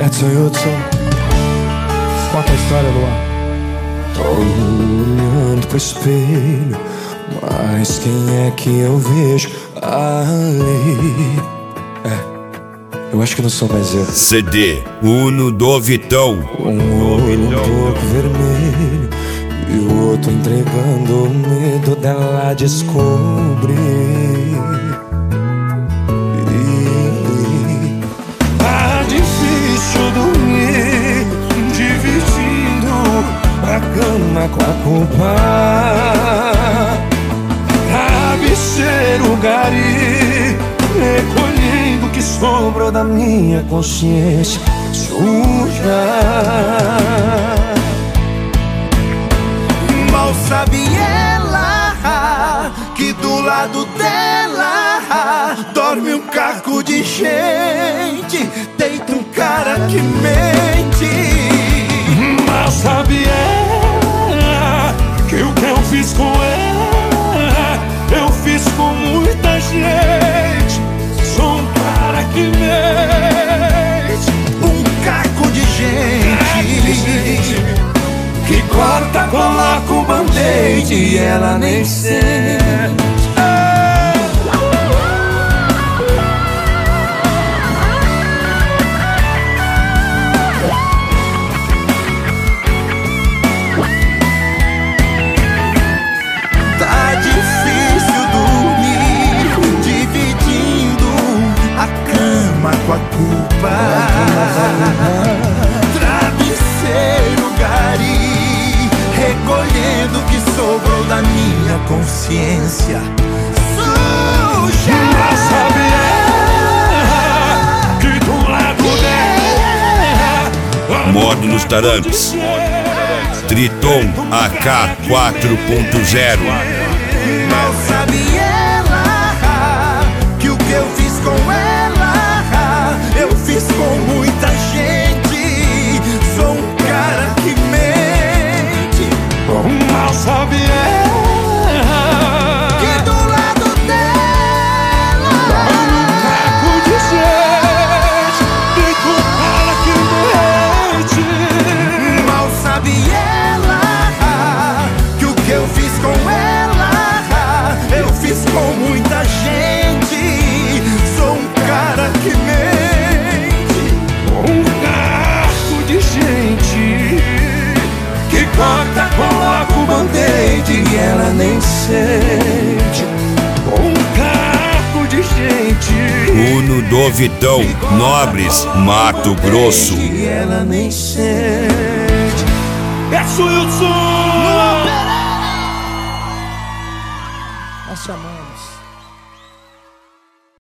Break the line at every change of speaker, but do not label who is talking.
Edson Hudson, conta a história, Luan. Tô olhando pro espelho, mas quem é que eu vejo ali? Eu acho que não sou mais eu.
CD Uno do Vitão.
Um olho um pouco vermelho e o outro entregando o medo dela descobrir. Tá difícil dormir, dividindo a cama com a culpa. Travesseiro gari, recolhendo o que sobrou da minha consciência suja.
Mal sabe ela que do lado dela dorme um caco de gente, deita um cara que mente.
Mal sabe ela que o que eu fiz com ela eu fiz com muita gente. Sou um cara que mente,
um caco de gente
que corta, coloca o band-aid e ela nem sente.
Tá difícil dormir, dividindo a cama com a culpa. Travesseiro gari, recolhendo o que sobrou da minha consciência suja.
Mas sabe ela que do lado dela
Modo nos Tarantes. Triton AK 4.0.
Mal sabe ela que o que eu fiz com ela eu fiz com muita gente. Sou um cara que mente.
Mal sabe ela
Que do lado dela
um caco de gente, deita um cara que mente.
mal sabe ela que o que eu fiz com ela eu fiz com muita gente. Sou um cara que mente.
Um caco de gente que corta, coloca o band-aid e ela nem sente. Um caco de gente
Uno do Vitão. Nobres, Mato Grosso.
e ela nem sente. Edson Hudson, nós chamamos.